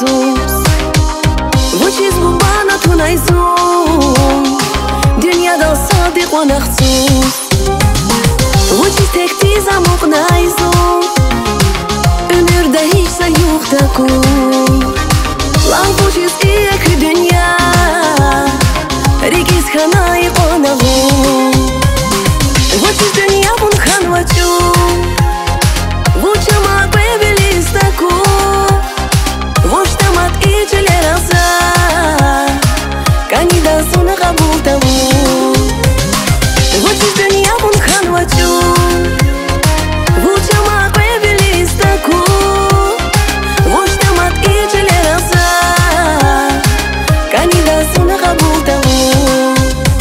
sus وچیز بو بانا تو نیزون دنیا دا صادق و نخصوص وچیز تک تیزم اق نیزون ömürde hiç sen yok da kun lan وچیز ایک دنیا ریگیز خنای قناغون وچیز دنیا بون خان وچون وچما قبلیز تکون وشتمت ایچ لرزا کانی دا سون قبول تبون وچیز دنیا بون خان وچون وچما قبلیز تکون وشتمت ایچ لرزا کانی دا سون قبول تبون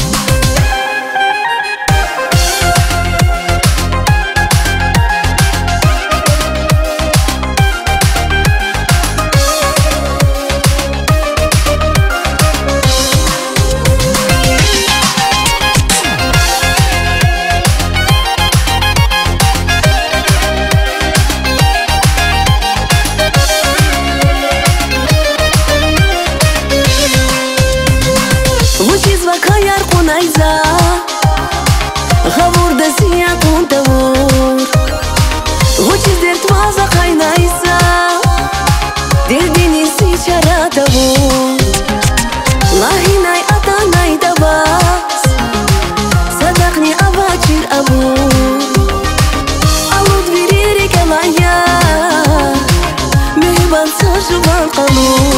وچیز وکایار قنایزا غور دسیا کنتور وچیز درد وازا قاینایزا دردینی سی چراتور لاهی نای اتا نای دباس صدقنی اباچیر ابور alud viririk alaya mehban sajuban qalur